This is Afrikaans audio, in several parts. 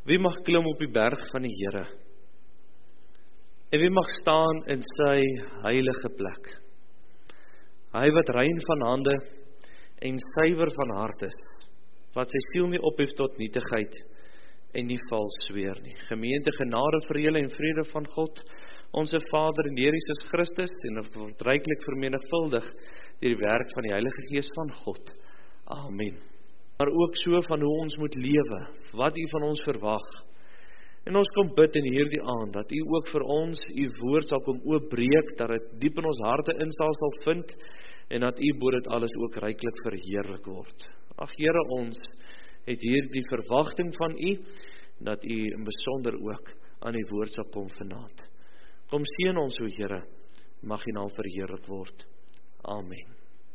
Wie mag klim op die berg van die Here? En wie mag staan in sy heilige plek? Hy wat rein van hande en suiwer van hart is, wat sy siel nie ophef tot nietigheid en nie vals sweer nie. Gemeente, genade vir julle en vrede van God, onze Vader en Here Jesus Christus, en het word ryklik vermenigvuldig deur die werk van die Heilige Gees van God. Amen. Maar ook so van hoe ons moet lewe, wat U van ons verwag. En ons kom bid in hierdie aand, dat U ook vir ons U woord sal kom oopbreek, dat het diep in ons harte insaal sal vind, en dat U bo dit alles ook ryklik verheerlik word. Ag Here, ons het hier die verwagting van U, dat U in besonder ook aan die woord sal kom vanaand. Kom seën ons, o Here, mag U naam verheerlik word. Amen.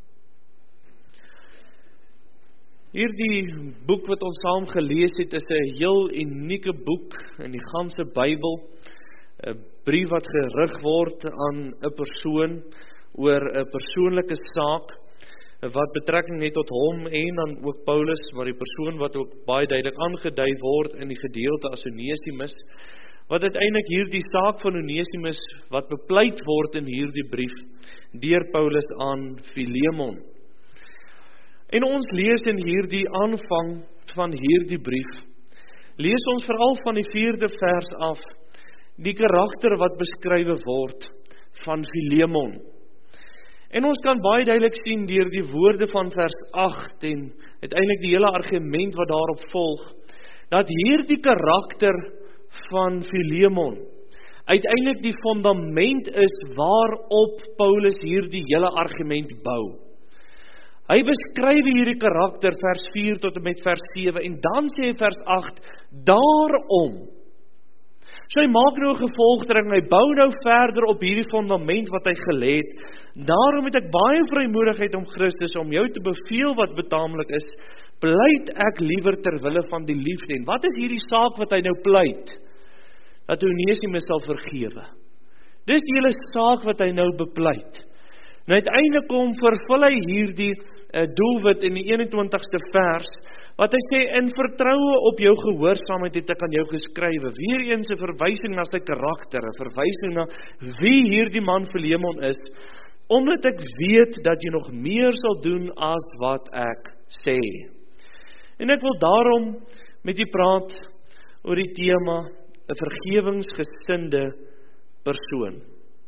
Hierdie boek wat ons saam gelees het, is 'n heel unieke boek in die ganse Bybel. 'n Brief wat gerig word aan 'n persoon oor 'n persoonlike saak wat betrekking het tot hom en dan ook Paulus, maar die persoon wat ook baie duidelik aangedui word in die gedeelte as Onesimus, wat uiteindelik hierdie saak van Onesimus wat bepleit word in hierdie brief deur Paulus aan Filemon. En ons lees in hierdie aanvang van hierdie brief, lees ons veral van die 4de vers af, die karakter wat beskrywe word van Filemon. En ons kan baie duidelik sien deur die woorde van vers 8 en uiteindelik die hele argument wat daarop volg, dat hierdie karakter van Filemon uiteindelik die fundament is waarop Paulus hierdie hele argument bou. Hy beskryf hierdie karakter vers 4 tot en met vers 7 en dan sê hy vers 8, daarom. So hy maak nou 'n gevolgtrekking, hy bou nou verder op hierdie fundament wat hy gelê het. Daarom het ek baie vrymoedigheid om Christus, om jou te beveel wat betaamlik is, pleit ek liewer ter wille van die liefde. En wat is hierdie saak wat hy nou pleit? Dat Onesimus sal vergewe. Dis die hele saak wat hy nou bepleit. En uiteindelik kom vervul hy hierdie doelwit in die 21ste vers, wat hy sê, in vertroue op jou gehoorsaamheid het ek aan jou geskrywe. Weer eens 'n verwysing na sy karakter, 'n verwysing na wie hierdie man Filemon is, omdat ek weet dat jy nog meer sal doen as wat ek sê. En ek wil daarom met jy praat oor die tema, 'n vergewingsgesinde persoon.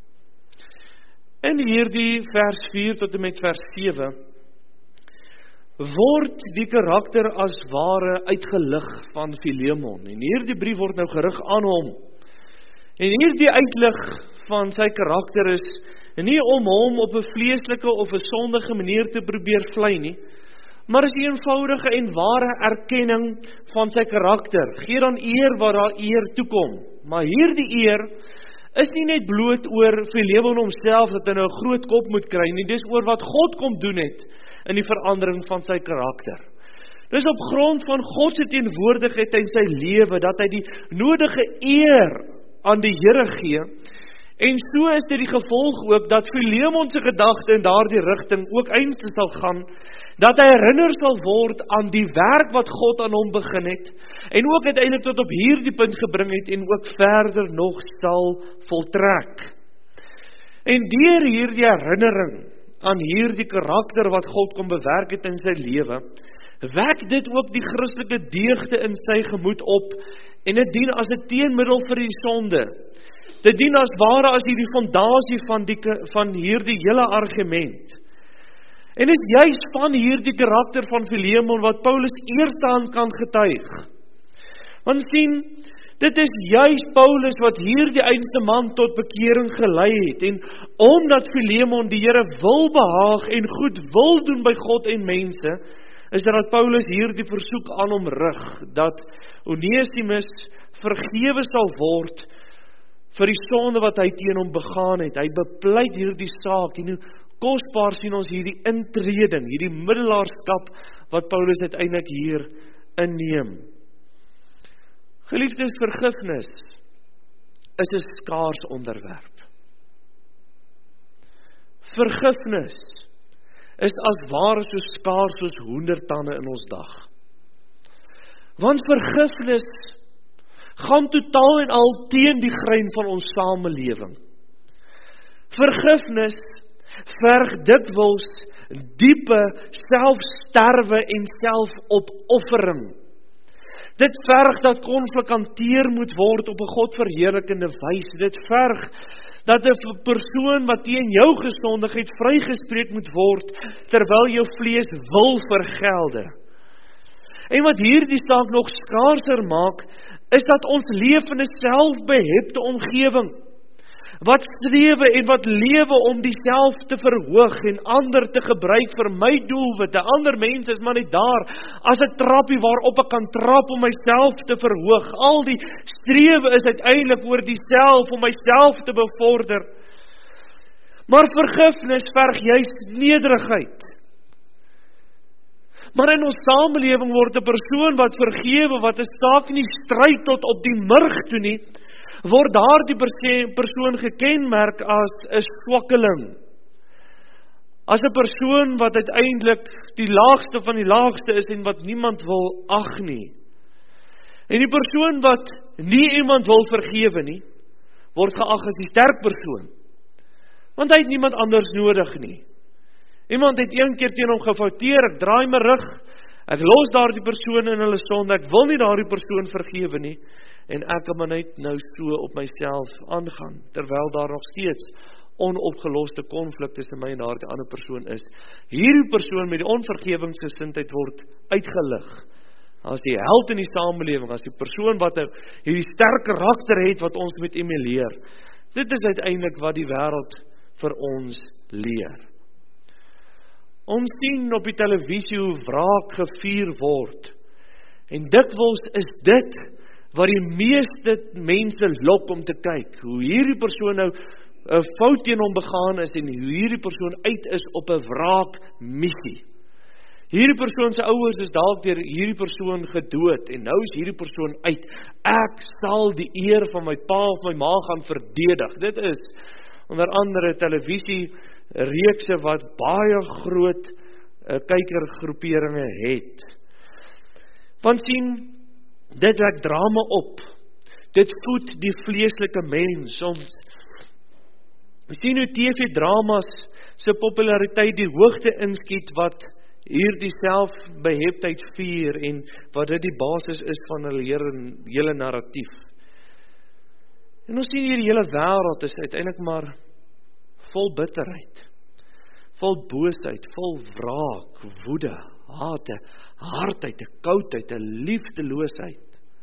In hierdie vers 4 tot en met vers 7, word die karakter as ware uitgelig van Filemon. En hierdie brief word nou gerig aan hom. En hierdie uitlig van sy karakter is nie om hom op 'n vleeslike of 'n sondige manier te probeer vlei nie, maar is 'n eenvoudige en ware erkenning van sy karakter. Gee dan eer waar daar eer toekom. Maar hierdie eer is nie net bloot oor Filemon homself dat hy nou 'n groot kop moet kry nie, dis oor wat God kom doen het in die verandering van sy karakter. Dis op grond van God se teenwoordigheid in sy lewe dat hy die nodige eer aan die Here gee. En so is dit die gevolg ook dat Filemon se gedagte in daardie rigting ook eintlik sal gaan, dat hy herinner sal word aan die werk wat God aan hom begin het, en ook uiteindelik tot op hierdie punt gebring het, en ook verder nog sal voltrek. En deur hierdie herinnering aan hierdie karakter wat God kom bewerk het in sy lewe, wek dit ook die Christelike deugde in sy gemoed op, en dit dien as 'n teenmiddel vir die sonde. Dit dien as ware as hierdie fondasie van hierdie hele argument. En dit is juist van hierdie karakter van Filemon wat Paulus eerstehands kan getuig. Want sien, dit is juist Paulus wat hierdie einste man tot bekering gelei het. En omdat Filemon die Here wil behaag en goed wil doen by God en mense, is dat Paulus hierdie versoek aan hom rig, dat Onesimus vergewe sal word vir die sonde wat hy teen hom begaan het. Hy bepleit hierdie saak, en hoe kosbaar sien ons hierdie intreding, hierdie middelaarskap wat Paulus uiteindelik hier inneem. Geliefdes, vergifnis is 'n skaars onderwerp. Vergifnis is as ware so skaars soos hoendertande in ons dag. Want vergifnis gaan totaal en al teen die grein van ons samelewing. Vergifnis verg dikwels diepe selfsterwe en selfopoffering. Dit verg dat konflik hanteer moet word op 'n godverheerlikende wyse. Dit verg dat 'n persoon wat teen jou gesondigheid vrygespreek moet word, terwyl jou vlees wil vergelde. En wat hierdie saak nog skaarser maak, is dat ons leef in 'n selfbehepte omgewing, wat strewe en wat lewe om diself te verhoog en ander te gebruik vir my doelwitte. Ander mense is maar net daar as 'n trappie waarop ek kan trap om myself te verhoog. Al die strewe is uiteindelik oor diself, om myself te bevorder. Maar vergifnis verg juist nederigheid. Maar in ons samelewing word 'n persoon wat vergewe, wat 'n saak nie stryd tot op die murg toe nie, word daardie persoon gekenmerk as 'n swakkeling. As 'n persoon wat uiteindelik die laagste van die laagste is en wat niemand wil ag nie. En die persoon wat nie iemand wil vergewe nie, word geag as die sterk persoon. Want hy het niemand anders nodig nie. Iemand het een keer teen hom gefouteer, ek draai my rug, ek los daardie persoon in hulle sonde, ek wil nie daardie persoon vergewe nie, en ek kan maar net nou so op myself aangaan, terwyl daar nog steeds onopgeloste konflik tussen my en daardie ander persoon is. Hierdie persoon met die onvergewingsgesindheid word uitgelig as die held in die samelewing, as die persoon wat hierdie sterk karakter het wat ons moet emuleer. Dit is uiteindelik wat die wêreld vir ons leer. Ons sien op die televisie hoe wraak gevier word. En dikwels is dit wat die meeste mense lok om te kyk. Hoe hierdie persoon nou 'n fout teen hom begaan is en hoe hierdie persoon uit is op 'n wraakmissie. Hierdie persoon se ouers is dalk deur hierdie persoon gedood en nou is hierdie persoon uit. Ek sal die eer van my pa of my ma gaan verdedig. Dit is onder andere televisiereekse wat baie groot kykergroeperinge het. Want sien, dit wek drama op. Dit voed die vleeslike mens. Ons sien hoe TV-dramas se populariteit die hoogte inskiet wat hierdie selfbeheptheid vier en wat dit die basis is van hulle hele narratief. En ons sien hier die hele wêreld is uiteindelik maar vol bitterheid, vol boosheid, vol wraak, woede, haat, hardheid, koudheid, liefdeloosheid.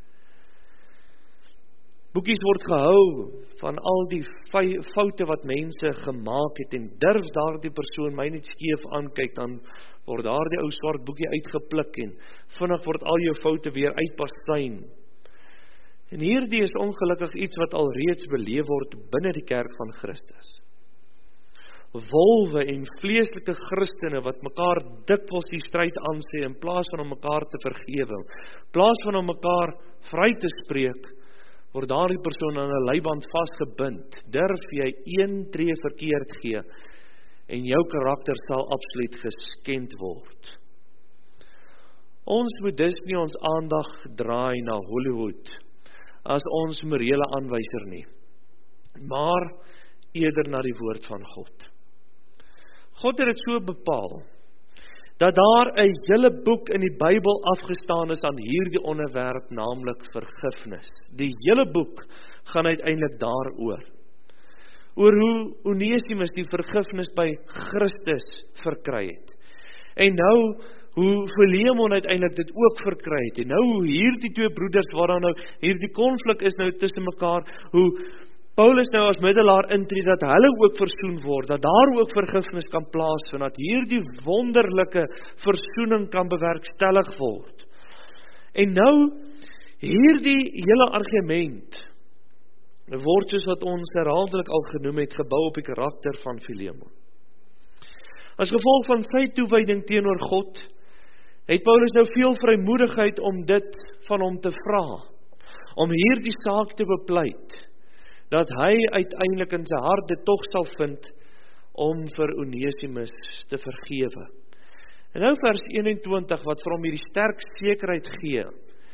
Boekies word gehou van al die foute wat mense gemaak het en durf daardie persoon my net skeef aankyk, dan word daardie ou swart boekie uitgepluk en vinnig word al jou foute weer uitpasyn. En hierdie is ongelukkig iets wat al reeds beleef word binne die kerk van Christus. Wolwe en vleeslike Christene wat mekaar dikwels die stryd aansê in plaas van om mekaar te vergewe, in plaas van om mekaar vry te spreek, word daardie persoon aan 'n leiband vasgebind. Durf jy een tree verkeerd gee en jou karakter sal absoluut geskend word. Ons moet dus nie ons aandag draai na Hollywood as ons morele aanwyser nie, maar eerder na die woord van God. God het dit so bepaal, dat daar 'n hele boek in die Bybel afgestaan is aan hierdie onderwerp, naamlik vergifnis. Die hele boek gaan uiteindelik daaroor. Oor hoe Onesimus die vergifnis by Christus verkry het. En nou, hoe Philemon uiteindelik dit ook verkry het. En nou, hoe hierdie twee broeders, waar dan nou hierdie konflik is nou tussen mekaar, hoe Paulus nou as middelaar intree, dat hulle ook versoen word, dat daar ook vergifnis kan plaasvind, dat hierdie wonderlike versoening kan bewerkstellig word. En nou, hierdie hele argument word soos wat ons herhaaldelik al genoem het, gebou op die karakter van Philemon. As gevolg van sy toewyding teenoor God, het Paulus nou veel vrymoedigheid om dit van hom te vra, om hierdie saak te bepleit, dat hy uiteindelik in sy hart dit tog sal vind om vir Onesimus te vergewe. En nou vers 21 wat vir hom hierdie sterk sekerheid gee,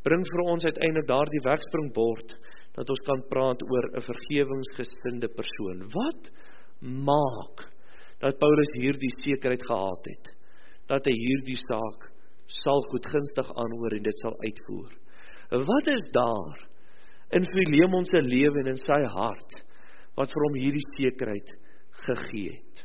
bring vir ons uiteindelik daardie wegspringbord, dat ons kan praat oor 'n vergewingsgesinde persoon. Wat maak dat Paulus hierdie sekerheid gehad het, dat hy hierdie saak sal goedgunstig aanhoor en dit sal uitvoer? Wat is daar in Filemon se lewe en in sy hart, wat vir hom hierdie sekerheid gegee het?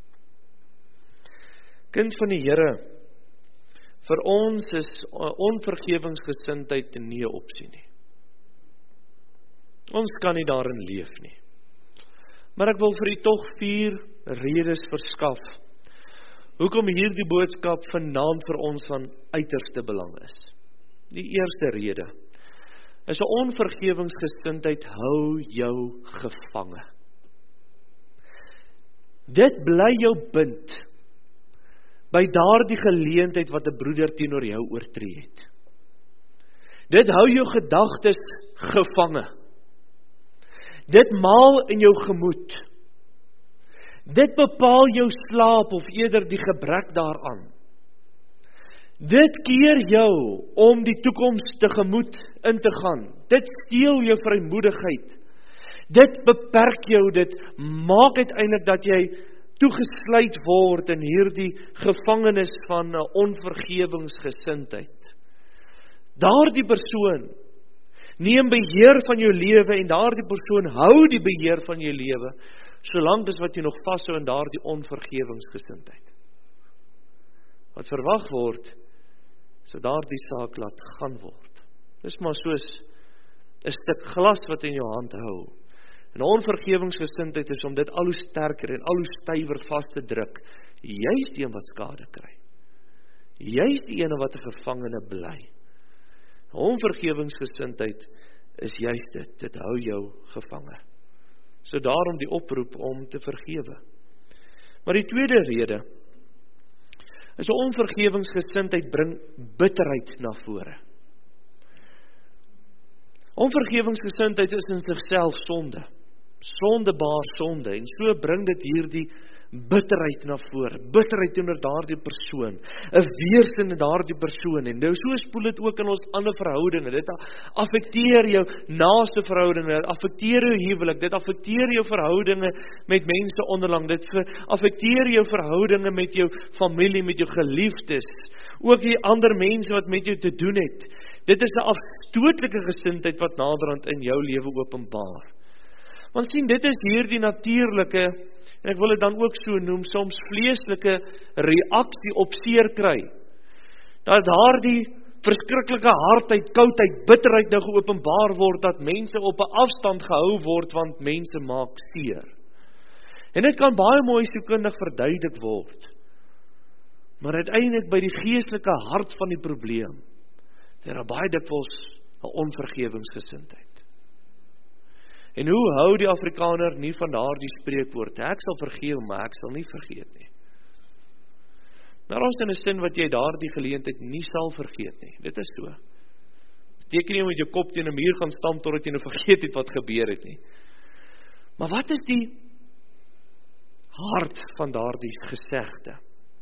Kind van die Here, vir ons is onvergewingsgesindheid nie 'n opsie nie. Ons kan nie daarin leef nie. Maar ek wil vir u tog 4 redes verskaf, hoekom hierdie boodskap vanaand vir ons van uiterste belang is. Die eerste rede is 'n onvergewingsgesindheid hou jou gevange. Dit bly jou bind by daardie geleentheid wat 'n broeder teenoor jou oortree het. Dit hou jou gedagtes gevange. Dit maal in jou gemoed. Dit bepaal jou slaap of eerder die gebrek daaraan. Dit keer jou om die toekoms tegemoet in te gaan. Dit steel jou vrymoedigheid. Dit beperk jou, dit maak uiteindelik dat jy toegesluit word in hierdie gevangenis van 'n onvergewingsgesindheid. Daardie persoon neem beheer van jou lewe en daardie persoon hou die beheer van jou lewe, solank as wat jy nog vashou in daardie onvergewingsgesindheid. Wat verwag word, is dat daardie saak laat gaan word. Dis maar soos 'n stuk glas wat in jou hand hou. En onvergewingsgesindheid is om dit al hoe sterker en al hoe stywer vas te druk. Jy is die een wat skade kry. Jy is die een wat 'n gevangene bly. Onvergewingsgesindheid is juist dit. Dit hou jou gevange. So daarom die oproep om te vergewe. Maar die tweede rede is 'n onvergewingsgesindheid bring bitterheid na vore. Onvergewingsgesindheid is in sigself sonde. Sonde baar sonde, en so bring dit hierdie bitterheid na vore, bitterheid teenoor daardie persoon, 'n weerstand in daardie persoon, en nou so spoel dit ook in ons ander verhoudinge, dit affekteer jou naaste verhoudinge, dit affekteer jou huwelik, dit affekteer jou verhoudinge met mense onderling, dit affekteer jou verhoudinge met jou familie, met jou geliefdes, ook die ander mense wat met jou te doen het. Dit is 'n afstootlike gesindheid wat naderhand in jou lewe openbaar. Want sien, dit is hierdie natuurlike, en ek wil dit dan ook so noem, soms vleeslike reaksie op seer kry. Dat daardie verskriklike hardheid, koudheid, bitterheid nou geopenbaar word, dat mense op 'n afstand gehou word, want mense maak seer. En dit kan baie mooi sielkundig verduidelik word. Maar uiteindelik by die geestelike hart van die probleem, daar baie dikwels 'n onvergewingsgesindheid. En hoe hou die Afrikaner nie van daardie spreekwoord? Ek sal vergewe, maar ek sal nie vergeet nie. Daar is in 'n sin wat jy daardie geleentheid nie sal vergeet nie. Dit is so. Beteken nie om met jou kop teen 'n muur gaan stamp totdat jy nou vergeet het wat gebeur het nie. Maar wat is die hart van daardie gesegde?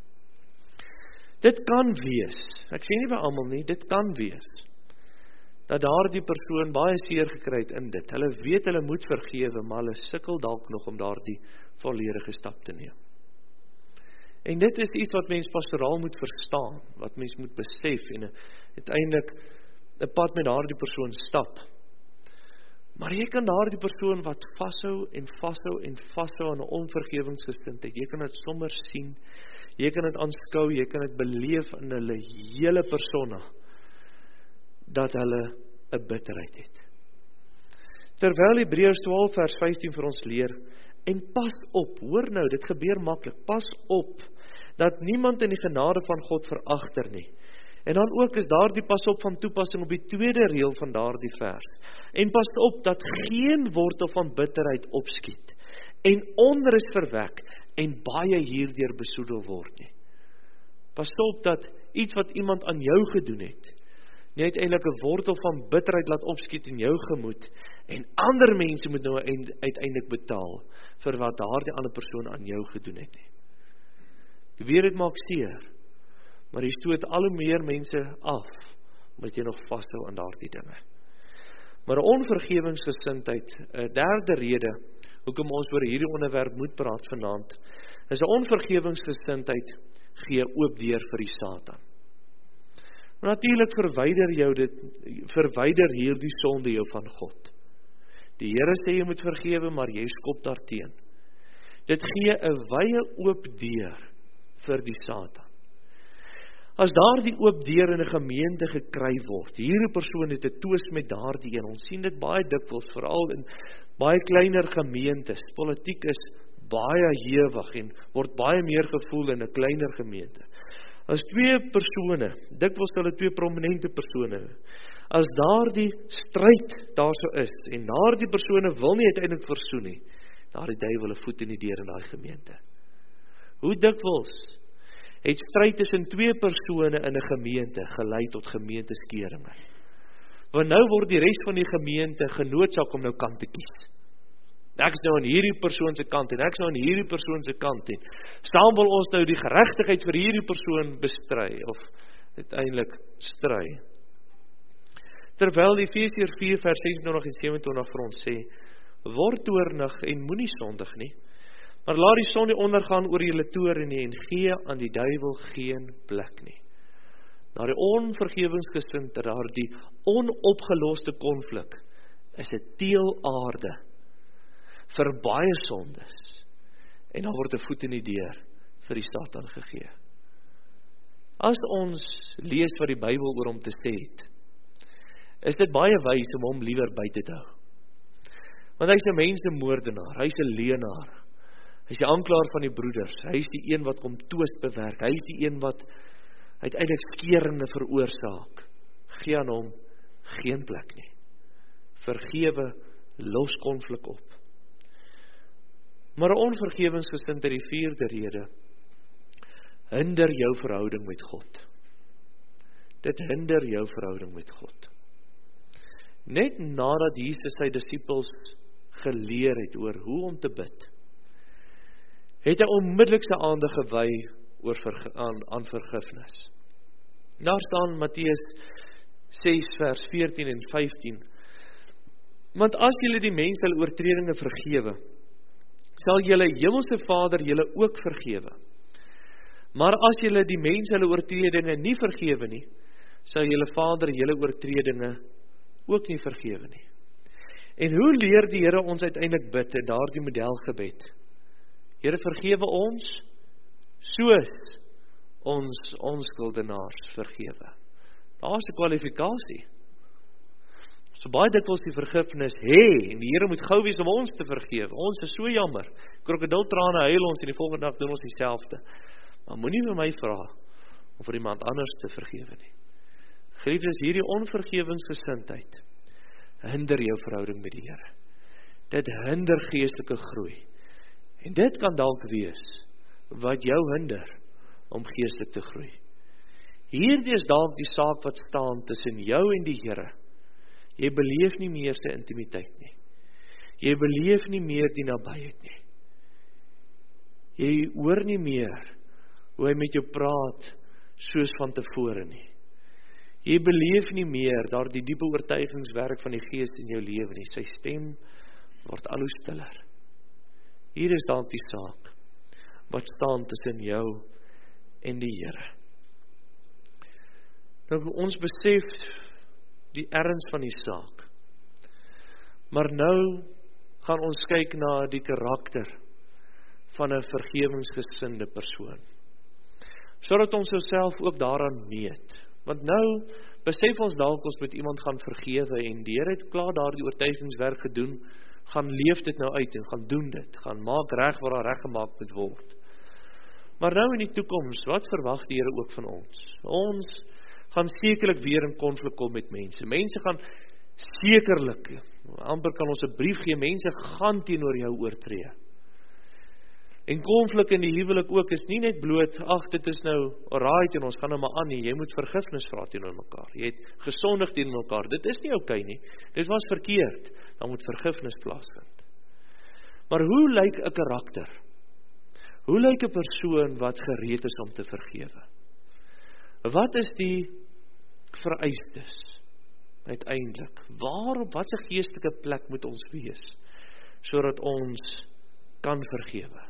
Dit kan wees, ek sê nie by almal nie, dit kan wees, dat daardie persoon baie seer gekry het in dit. Hulle weet hulle moet vergewe, maar hulle sukkel dalk nog om daardie volledige stap te neem. En dit is iets wat mens pastoraal moet verstaan, wat mens moet besef en uiteindelik 'n pad met daardie persoon stap. Maar jy kan daardie persoon wat vashou en vashou en vashou aan 'n onvergewingsgesindheid, jy kan dit sommer sien, jy kan dit aanskou, jy kan dit beleef in hulle hele persona, dat hulle 'n bitterheid het. Terwyl Hebreërs 12 vers 15 vir ons leer, en pas op, hoor nou, dit gebeur maklik, pas op, dat niemand in die genade van God veragter nie. En dan ook is daardie pas op van toepassing op die tweede reël van daardie vers. En pas op, dat geen wortel van bitterheid opskiet, en onrus verwek, en baie hierdeur besoedel word nie. Pas op dat iets wat iemand aan jou gedoen het, nie uiteindelik 'n wortel van bitterheid laat opskiet in jou gemoed, en ander mense moet nou uiteindelik betaal vir wat daardie ander persoon aan jou gedoen het nie. Die weer het maak seer, maar jy stoot al hoe meer mense af omdat jy nog vashou aan daardie dinge. Maar 'n onvergewingsgesindheid, 'n derde rede, hoekom ons oor hierdie onderwerp moet praat vanaand, is 'n onvergewingsgesindheid gee oop deur vir die Satan. Maar natuurlik verwyder hierdie sonde jou van God. Die Here sê jy moet vergewe, maar jy skop daarteen. Dit gee 'n wye oop deur vir die Satan. As daardie oop deur in 'n gemeente gekry word, hierdie persoon het 'n twis met daardie een. Ons sien dit baie dikwels, veral in baie kleiner gemeentes. Politiek is baie hewig en word baie meer gevoel in 'n kleiner gemeente. As twee persone, dikwels hulle twee prominente persone, as daardie stryd daar so is, en daardie persone wil nie uiteindelik versoen nie, daardie duiwel 'n voet in die deur in daai gemeente. Hoe dikwels het stryd tussen twee persone in 'n gemeente gelei tot gemeenteskeringe. Want nou word die res van die gemeente genoodsaak om nou kant te kies. Ek is nou aan hierdie persoon se kant en ek is nou aan hierdie persoon se kant en saam wil ons nou die geregtigheid vir hierdie persoon bestry of uiteindelik stry. Terwyl Efesiërs 4 vers 26 en 27 vir ons sê, word toornig en moenie sondig nie, maar laat die son nie ondergaan oor julle toorn nie en gee aan die duiwel geen plek nie. Daardie onvergewingsgesindheid, daardie onopgeloste konflik is 'n teelaarde vir baie sondes en dan word 'n voet in die deur vir die Satan gegee. As ons lees wat die Bybel oor hom te sê het, is dit baie wys om hom liewer buite te hou. Want hy's 'n mensemoordenaar, hy's 'n leienaar, hy's die aanklaer van die broeders, hy's die een wat kom twis bewerk, hy's die een wat uiteindelik skeringe veroorsaak. Gee aan hom geen plek nie. Vergewe, los konflik op. Maar 'n onvergewingsgesindheid, die vierde rede, hinder jou verhouding met God. Dit hinder jou verhouding met God. Net nadat Jesus sy disippels geleer het oor hoe om te bid, het hy onmiddellik sy aandag gewy aan vergifnis. Daar staan Matteus 6 vers 14 en 15. Want as julle die mense hulle oortredinge vergewe, sal julle hemelse Vader julle ook vergewe. Maar as julle die mense hulle oortredinge nie vergewe nie, sal julle Vader julle oortredinge ook nie vergewe nie. En hoe leer die Here ons uiteindelik bid in daardie modelgebed? Here, vergewe ons soos ons onskuldenaars vergewe. Daar's 'n kwalifikasie. So baie dikwels die vergifnis en die Here moet gou wees om ons te vergewe. Ons is so jammer. Krokodiltrane huil ons en die volgende dag doen ons dieselfde. Maar moenie vir my vra om vir iemand anders te vergewe nie. Geliefdes, hierdie onvergewingsgesindheid hinder jou verhouding met die Here. Dit hinder geestelike groei. En dit kan dalk wees wat jou hinder om geestelik te groei. Hierdie is dalk die saak wat staan tussen jou en die Here. Jy beleef nie meer sy intimiteit nie. Jy beleef nie meer die nabyheid nie. Jy hoor nie meer hoe hy met jou praat soos van tevore nie. Jy beleef nie meer daardie diepe oortuigingswerk van die Gees in jou lewe nie. Sy stem word al hoe stiller. Hier is dalk die saak wat staan tussen jou en die Here. Nou ons besef die erns van die saak. Maar nou gaan ons kyk na die karakter van 'n vergewingsgesinde persoon. Sodat ons osself ook daaraan meet. Want nou besef ons dalk ons met iemand gaan vergewe en die Here het klaar daardie oortuigingswerk gedoen, gaan leef dit nou uit en gaan doen dit, gaan maak reg wat daar reg gemaak moet word. Maar nou in die toekoms, wat verwag die Here ook van ons? Ons gaan sekerlik weer in konflik kom met mense. Mense gaan sekerlik, amper kan ons 'n brief gee, mense gaan teenoor jou oortree. En konflik in die huwelik ook is nie net bloot, dit is nou alright en ons gaan nou maar aan nie, jy moet vergifnis vra teenoor mekaar. Jy het gesondig teenoor mekaar. Dit is nie oukei nie. Dit was verkeerd. Dan moet vergifnis plaasvind. Maar hoe lyk 'n karakter? Hoe lyk 'n persoon wat gereed is om te vergewe? Wat is die vereistes uiteindelik? Waar op watter geestelike plek moet ons wees, sodat ons kan vergewe?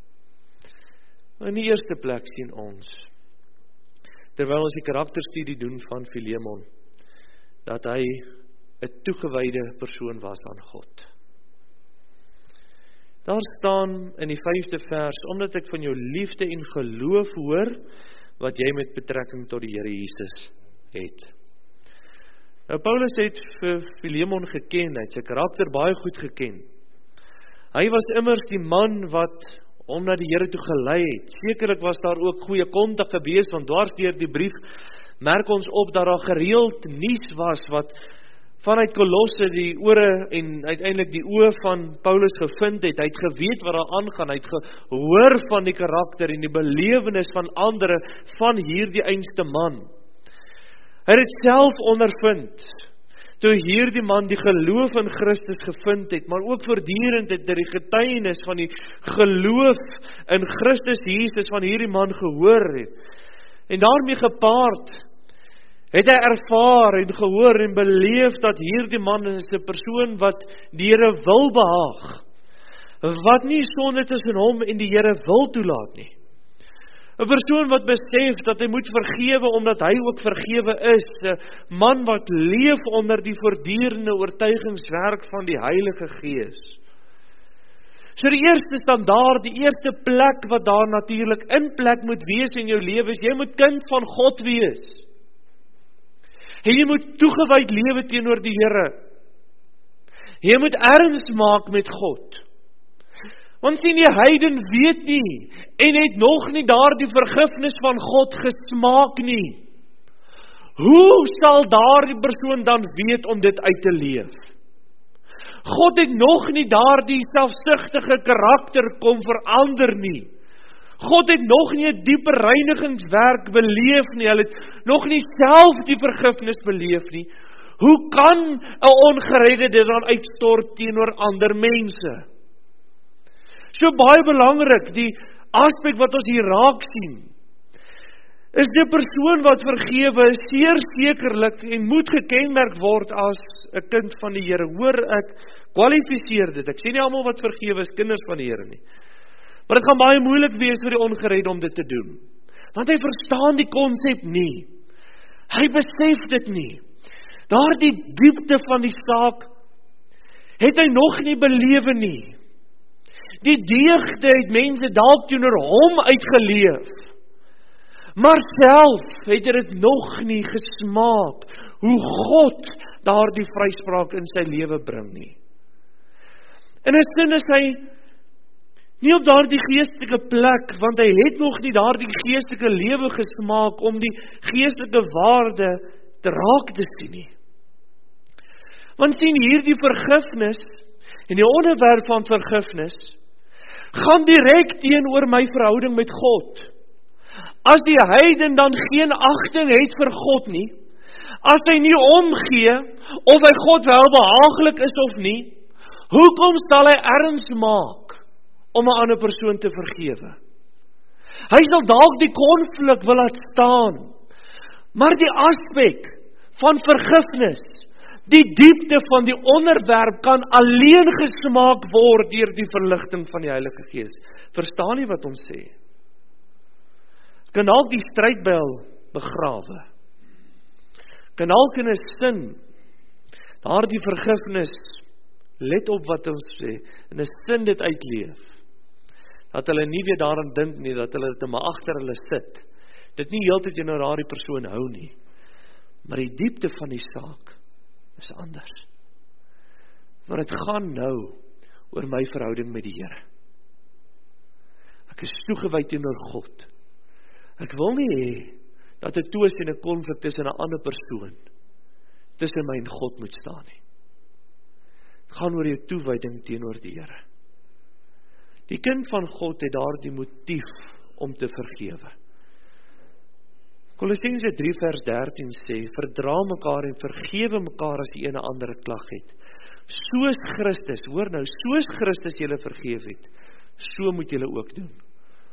In die eerste plek sien ons, terwyl ons die karakterstudie doen van Filemon, dat hy 'n toegewyde persoon was aan God. Daar staan in die 5de vers, omdat ek van jou liefde en geloof hoor, wat jy met betrekking tot die Here Jesus het. Nou Paulus het vir Filemon geken, hy het sy karakter baie goed geken. Hy was immers die man wat hom na die Here toe gelei het. Sekerlik was daar ook goeie kontak gewees, want dwars deur die brief merk ons op dat daar gereeld nuus was wat vanuit Kolosse die ore en uiteindelik die oë van Paulus gevind het. Hy het geweet wat daar aangaan, hy het gehoor van die karakter en die belewenis van ander van hierdie einste man. Hy het dit self ondervind, toe hierdie man die geloof in Christus gevind het, maar ook voortdurend het die getuienis van die geloof in Christus Jesus van hierdie man gehoor het. En daarmee gepaard, het hy ervaar en gehoor en beleef dat hierdie man is 'n persoon wat die Here wil behaag, wat nie sonde tussen hom en die Here wil toelaat nie. 'n persoon wat besef dat hy moet vergewe omdat hy ook vergewe is, 'n man wat leef onder die voortdurende oortuigingswerk van die Heilige Gees. So die eerste standaard, die eerste plek wat daar natuurlik in plek moet wees in jou lewe is, jy moet kind van God wees. En jy moet toegewyd lewe teenoor die Here. Jy moet erns maak met God. Want sien die heiden weet nie, en het nog nie daardie vergifnis van God gesmaak nie. Hoe sal daardie persoon dan weet om dit uit te leef? God het nog nie daardie selfsugtige karakter kom verander nie. God het nog nie 'n diepe reinigingswerk beleef nie, hy het nog nie self die vergifnis beleef nie. Hoe kan 'n ongeredde dit dan uitstort teenoor ander mense? So baie belangrik, die aspek wat ons hier raak sien, is die persoon wat vergewe is zeer sekerlik en moet gekenmerk word as 'n kind van die Here. Hoor, ek kwalifiseer dit. Ek sê nie almal wat vergewe is kinders van die Here nie. Maar dit gaan baie moeilik wees vir die ongeredde om dit te doen. Want hy verstaan die konsep nie. Hy besef dit nie. Daardie diepte van die saak het hy nog nie belewe nie. Die deugde het mense dalk teenoor hom uitgeleef. Maar self het hy dit nog nie gesmaak hoe God daardie vryspraak in sy lewe bring nie. In 'n sin is hy nie op daardie geestelike plek, want hy het nog nie daardie geestelike lewe gesmaak om die geestelike waarde te raak te sien nie. Want sien hierdie vergifnis en die onderwerp van vergifnis gaan direk teenoor my verhouding met God. As die heiden dan geen agting het vir God nie, as hy nie omgee of hy God welbehaaglik is of nie, hoekom sal hy erns maak om 'n ander persoon te vergewe? Hy sal dalk die konflik wil laat staan, maar die aspek van vergifnis, die diepte van die onderwerp kan alleen gesmaak word deur die verligting van die Heilige Gees. Verstaan jy wat ons sê? Kan dalk die strydbel begrawe. Kan dalk in 'n sin daardie vergifnis, let op wat ons sê, in 'n sin dit uitleef. Dat hulle nie weer daaraan dink nie, dat hulle dit maar agter hulle sit. Dit nie heeltyd jy nou daardie persoon hou nie. Maar die diepte van die saak is anders. Maar dit gaan nou oor my verhouding met die Here. Ek is toegewyd teenoor God. Ek wil nie hê dat 'n twis en 'n konflik tussen 'n ander persoon tussen my en God moet staan nie. Dit gaan oor jou toewyding teenoor die Here. Die kind van God het daardie motief om te vergewe. Kolossense 3 vers 13 sê, verdra mekaar en vergewe mekaar as die ene ander 'n klag het. Soos Christus, hoor nou, soos Christus julle vergeef het, so moet julle ook doen.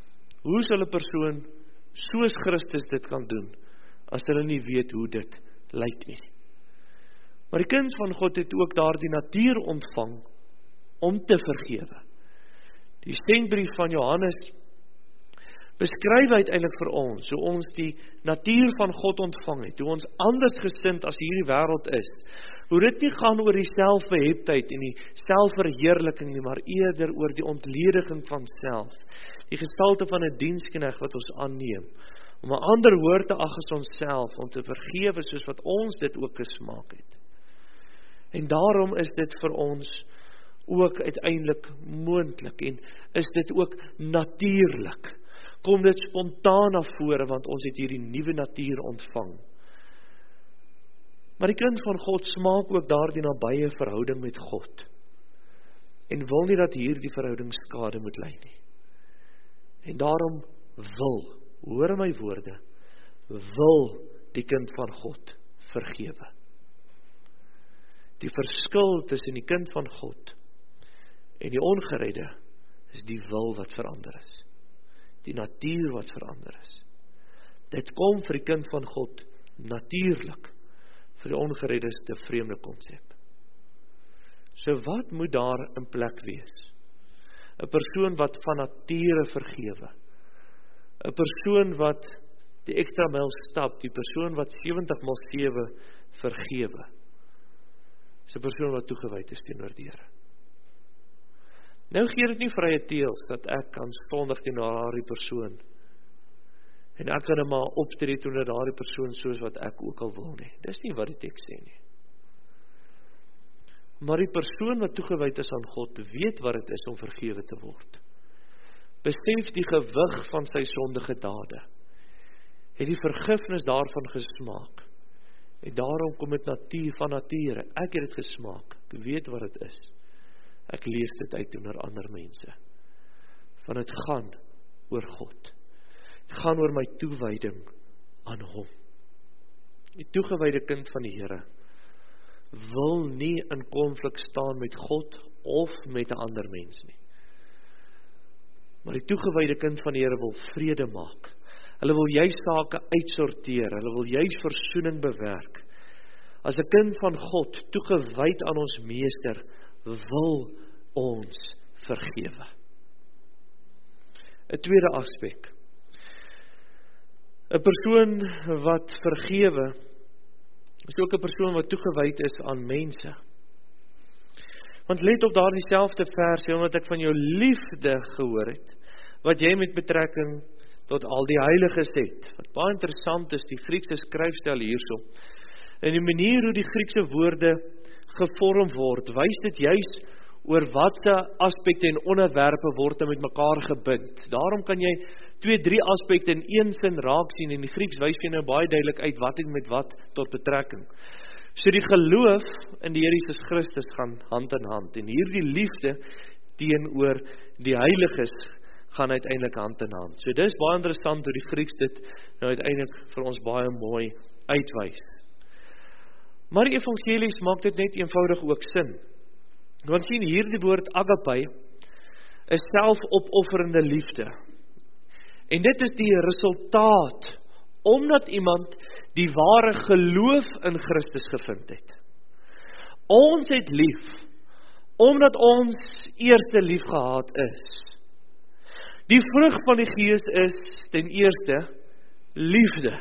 Hoe sal 'n persoon soos Christus dit kan doen, as hulle nie weet hoe dit lyk nie. Maar die kind van God het ook daardie natuur ontvang om te vergewe. Die skenkbrief van Johannes beskryf uiteindelik vir ons, hoe ons die natuur van God ontvang het, hoe ons anders gesind as hierdie wêreld is, hoe dit nie gaan oor die selfbeheptheid en die selfverheerliking nie, maar eerder oor die ontlediging van self, die gestalte van 'n diensknegt wat ons aanneem, om 'n ander hoër te ag as onsself, om te vergewe soos wat ons dit ook gesmaak het. En daarom is dit vir ons ook uiteindelik moontlik, en is dit ook natuurlik, kom dit spontaan na vore, want ons het hierdie nuwe natuur ontvang. Maar die kind van God smaak ook daardie nabye verhouding met God, en wil nie dat hierdie verhouding skade moet ly nie. En daarom hoor my woorde, wil die kind van God vergewe. Die verskil tussen die kind van God en die ongeredde is die wil wat verander is. Die natuur wat verander is. Dit kom vir die kind van God natuurlik, vir die ongeredde is dit 'n vreemde konsep. So wat moet daar in plek wees? 'n persoon wat van nature vergewe. 'n persoon wat die ekstra myl stap, die persoon wat 70x7 vergewe. Is 'n persoon wat toegewyd is teenoor die Here. Nou gee dit nie vrye teels dat ek kan sondig teenoor daardie persoon. En ek kan maar optree teenoor daardie persoon soos wat ek ook al wil nie. Dis nie wat die teks sê nie. Maar die persoon wat toegewyd is aan God, weet wat dit is om vergewe te word. Besef die gewig van sy sondige dade. Het die vergifnis daarvan gesmaak. En daarom kom dit natuur van nature. Ek het dit gesmaak. Ek weet wat dit is. Ek leef dit uit teenoor ander mense. Want dit gaan oor God. Dit gaan oor my toewyding aan hom. Die toegewyde kind van die Here wil nie in konflik staan met God of met 'n ander mens nie. Maar die toegewyde kind van die Here wil vrede maak. Hulle wil juis sake uitsorteer, hulle wil juis versoening bewerk. As 'n kind van God, toegewyd aan ons meester, wil ons vergewe. 'n tweede aspek. 'n persoon wat vergewe, is ook 'n persoon wat toegewyd is aan mense. Want let op daardie selfde vers, omdat ek van jou liefde gehoor het, wat jy met betrekking tot al die heiliges het. Wat baie interessant is, die Griekse skryfstel hierso. En die manier hoe die Griekse woorde gevorm word, wys dit juis oor watte aspekte en onderwerpe word met mekaar gebind. Daarom kan jy 2-3 aspekte in een sin raak sien, en die Grieks wys vir nou baie duidelik uit wat het met wat tot betrekking. So die geloof in die Here Jesus Christus gaan hand in hand, en hierdie liefde teenoor die heiliges gaan uiteindelik hand in hand. So dis baie interessant hoe die Grieks dit nou uiteindelik vir ons baie mooi uitwys. Maar die evangelies maak dit net eenvoudig ook sin. Want sien, hierdie woord agape is selfopofferende liefde. En dit is die resultaat, omdat iemand die ware geloof in Christus gevind het. Ons het lief, omdat ons eerste lief gehad is. Die vrug van die Gees is ten eerste liefde.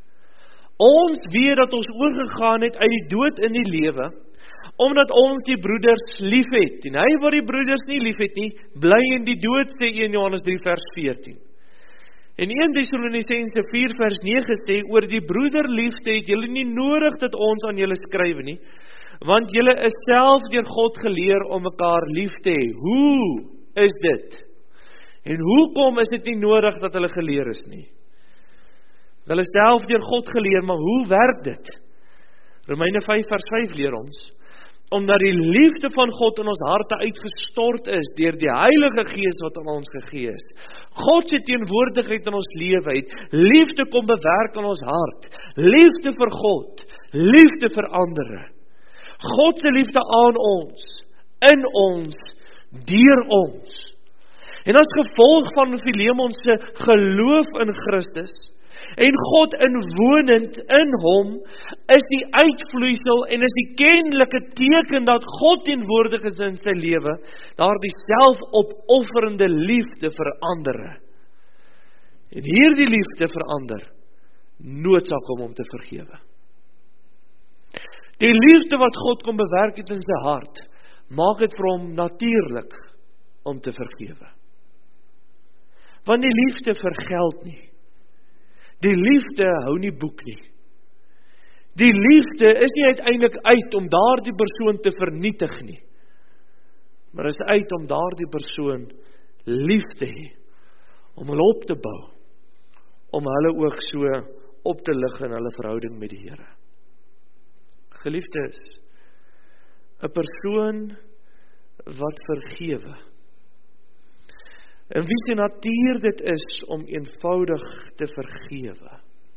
Ons weet dat ons oorgegaan het uit die dood in die lewe, omdat ons die broeders lief het. En hy wat die broeders nie lief het nie, bly in die dood, sê 1 Johannes 3 vers 14. En 1 Thessalonisense 4 vers 9 sê, oor die broederliefde het julle nie nodig dat ons aan julle skrywe nie, want julle is self deur God geleer om mekaar lief te hê. Hoe is dit? En hoekom is dit nie nodig dat hulle geleer is nie? Hulle is self deur God geleer, maar hoe werk dit? Romeine 5 vers 5 leer ons, omdat die liefde van God in ons harte uitgestort is, deur die Heilige Gees wat aan ons gegee is. God se teenwoordigheid in ons lewe het, liefde kom bewerk in ons hart, liefde vir God, liefde vir ander. God se liefde aan ons, in ons, deur ons. En as gevolg van Filemon se geloof in Christus, En God inwonend in hom is die uitvloeisel en is die kenlike teken dat God teenwoordig is in sy lewe, daardie selfopofferende liefde vir ander. En hierdie liefde vir ander noodsaak om te vergewe. Die liefde wat God kom bewerk het in sy hart, maak het vir hom natuurlik om te vergewe. Want die liefde vergeld nie. Die liefde hou nie boek nie. Die liefde is nie uiteindelik uit om daardie persoon te vernietig nie. Maar is uit om daardie persoon lief te hê, om hulle op te bou, om hulle ook so op te lig in hulle verhouding met die Here. Geliefdes, 'n persoon wat vergewe, en wie se natuur dit is om eenvoudig te vergewe.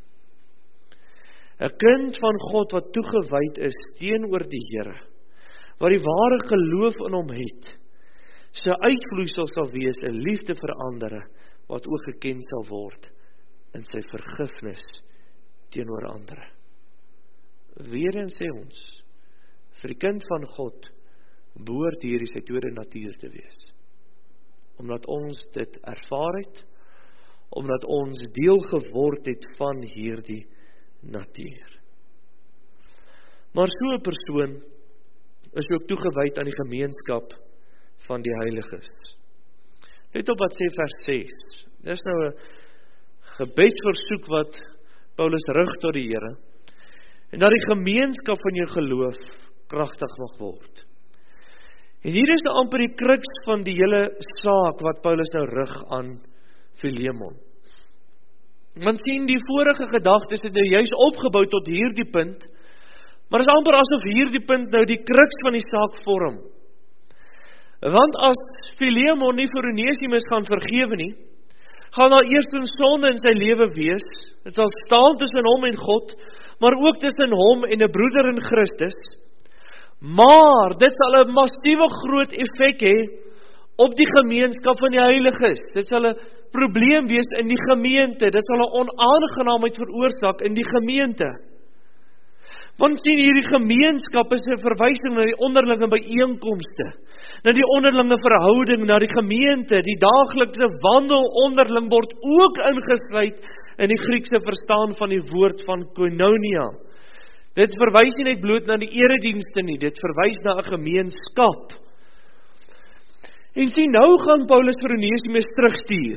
'n kind van God wat toegewyd is teenoor die Here, wat die ware geloof in hom het, sy uitvloeisel sal wees 'n liefde vir ander, wat ook geken sal word in sy vergifnis teenoor ander. Weereens sê ons, vir die kind van God, behoort hierdie sy tweede natuur te wees. Omdat ons dit ervaar het, omdat ons deel geword het van hierdie natuur. Maar so 'n persoon is ook toegewyd aan die gemeenskap van die heiliges. Let op wat sê vers 6. Dis nou 'n gebedsversoek wat Paulus rig tot die Here, en dat die gemeenskap van jou geloof kragtig mag word. En hier is nou amper die kruks van die hele saak wat Paulus nou rig aan Filemon. Want sien, die vorige gedagtes het nou juis opgebou tot hierdie punt, maar is amper asof hierdie punt nou die kruks van die saak vorm. Want as Filemon nie vir Onesimus gaan vergewe nie, gaan daar eers 'n sonde in sy lewe wees. Dit sal staan tussen hom en God, maar ook tussen hom en 'n broeder in Christus. Maar dit sal 'n massiewe groot effek hê op die gemeenskap van die heiliges. Dit sal 'n probleem wees in die gemeente. Dit sal 'n onaangenaamheid veroorsaak in die gemeente. Want sien, hierdie gemeenskap is 'n verwysing na die onderlinge byeenkomste, na die onderlinge verhouding, na die gemeente. Die daaglikse wandel onderling word ook ingesluit in die Griekse verstaan van die woord van koinonia. Dit verwys nie net bloot na die eredienste nie, dit verwys na 'n gemeenskap. En sien, nou gaan Paulus vir Onesimus terugstuur.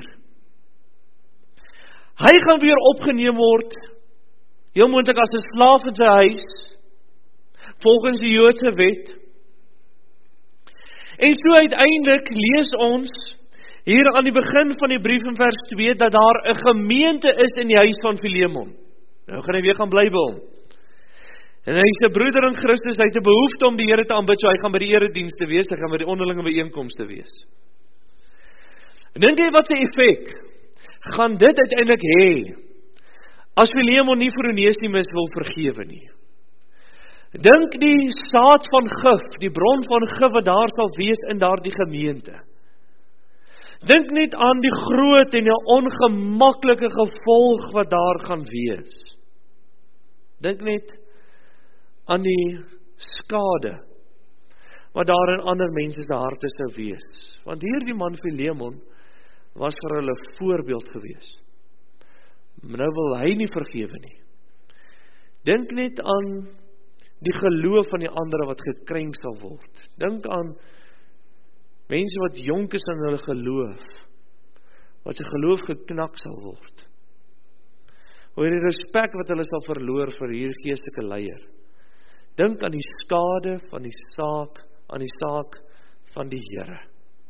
Hy gaan weer opgeneem word, heel moontlik as 'n slaaf in sy huis, volgens die Joodse wet. En so uiteindelik lees ons hier aan die begin van die brief in vers 2, dat daar 'n gemeente is in die huis van Filemon. Nou gaan hy weer gaan bly by hom. En hy is 'n broeder in Christus, hy het 'n behoefte om die Here te aanbid, so hy gaan by die eredienste wees, hy gaan by die onderlinge byeenkomste wees. En dink jy wat sy effek gaan dit uiteindelik hê, as Filemon nie vir Onesimus wil vergewe nie? Dink die saad van gif, die bron van gif wat daar sal wees in daardie gemeente. Dink net aan die groot en die ongemaklike gevolg wat daar gaan wees. Dink net aan die skade wat daar in ander mense se harte sou wees. Want hierdie man Filemon was vir hulle voorbeeld gewees. Nou wil hy nie vergewe nie. Dink net aan die geloof van die ander wat gekrenk sal word. Dink aan mense wat jonk is in hulle geloof, wat sy geloof geknak sal word. Oor die respek wat hulle sal verloor vir hierdie geestelike leier. Dink aan die skade van die saak, aan die saak van die Here.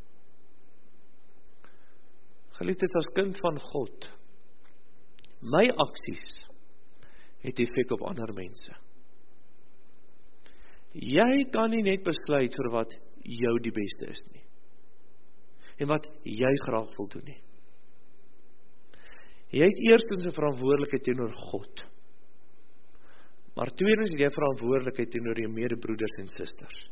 Geliefdes, as kind van God, my aksies het effek op ander mense. Jy kan nie net besluit vir wat jou die beste is nie, en wat jy graag wil doen nie. Jy het eerstens 'n verantwoordelikheid teenoor God, maar tweedens het jy verantwoordelikheid teenoor jou medebroeders en susters.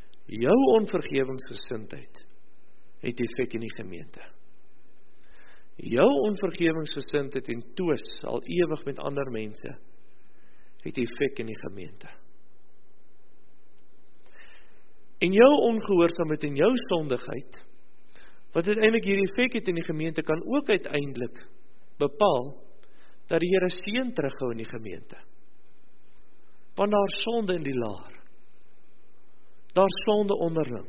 Jou onvergewingsgesindheid het effek in die gemeente. Jou onvergewingsgesindheid en twis al ewig met ander mense het effek in die gemeente. En jou ongehoorsaamheid en jou sondigheid, wat uiteindelik hierdie effek het in die gemeente, kan ook uiteindelik bepaal dat die Here seën terughou in die gemeente. Want daar is sonde in die laar. Daar is sonde onderling.